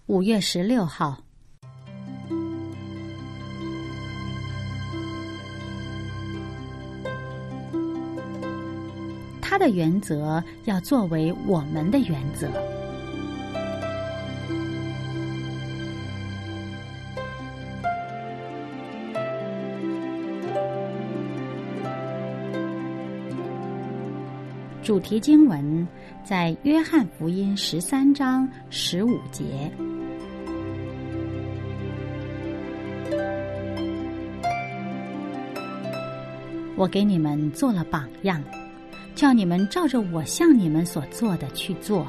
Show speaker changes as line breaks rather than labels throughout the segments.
5月16号。他的原则要作为我们的原则。主题经文在约翰福音13章15节。我给你们做了榜样，叫你们照着我向你们所做的去做。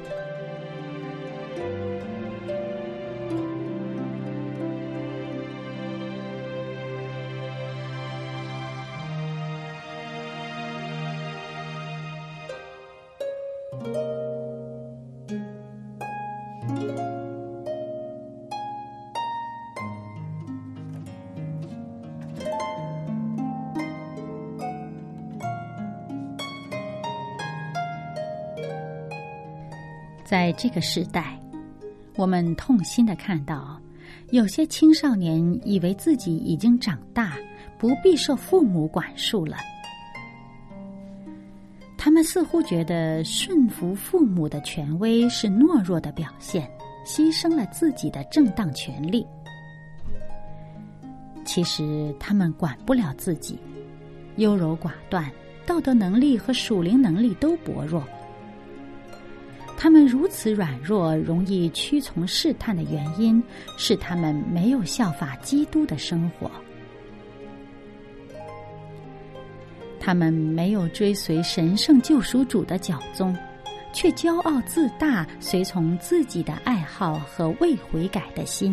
在这个时代，我们痛心地看到，有些青少年以为自己已经长大，不必受父母管束了。他们似乎觉得顺服父母的权威是懦弱的表现，牺牲了自己的正当权利。其实他们管不了自己，优柔寡断，道德能力和属灵能力都薄弱。他们如此软弱，容易屈从试探的原因，是他们没有效法基督的生活。他们没有追随神圣救赎主的脚踪，却骄傲自大，随从自己的爱好和未悔改的心。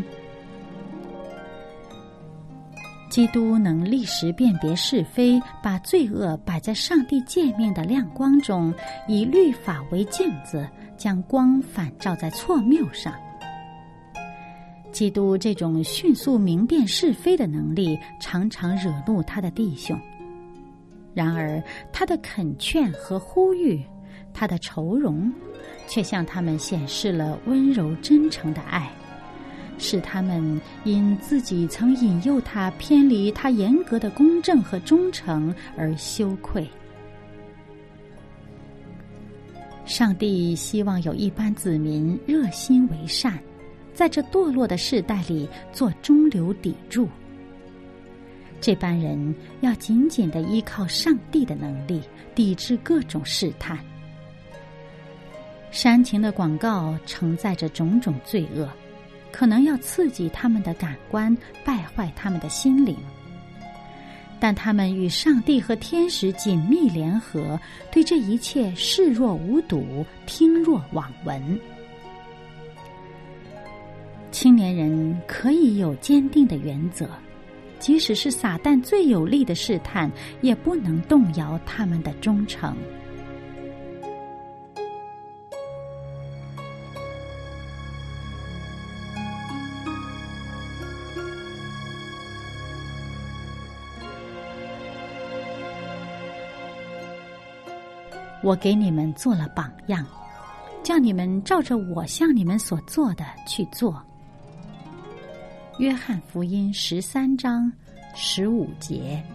基督能立时辨别是非，把罪恶摆在上帝诫命的亮光中，以律法为镜子，将光反照在错谬上。基督这种迅速明辨是非的能力，常常惹怒他的弟兄。然而他的恳劝和呼吁，他的愁容，却向他们显示了温柔真诚的爱，使他们因自己曾引诱他偏离他严格的公正和忠诚而羞愧。上帝希望有一班子民热心为善，在这堕落的世代里做中流砥柱。这班人要紧紧地依靠上帝的能力，抵制各种试探。煽情的广告承载着种种罪恶，可能要刺激他们的感官，败坏他们的心灵。但他们与上帝和天使紧密联合，对这一切视若无睹，听若罔闻。青年人可以有坚定的原则，即使是撒旦最有力的试探，也不能动摇他们的忠诚。我给你们做了榜样，叫你们照着我向你们所做的去做。约翰福音13章15节。